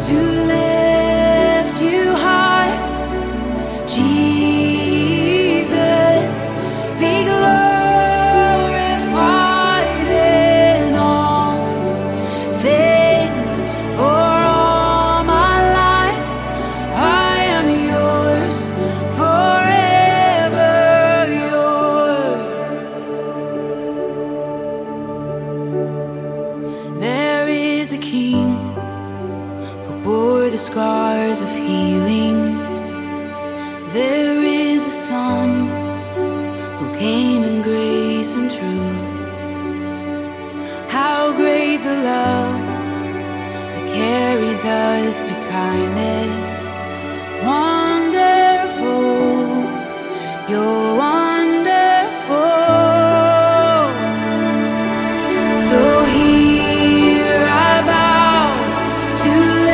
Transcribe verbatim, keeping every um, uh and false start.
to lift you high. Jesus, be glorified in all things. For all my life I am yours, forever yours. There is a king who bore the scars of healing. There is a son who came in grace and truth. How great the love that carries us to kindness. One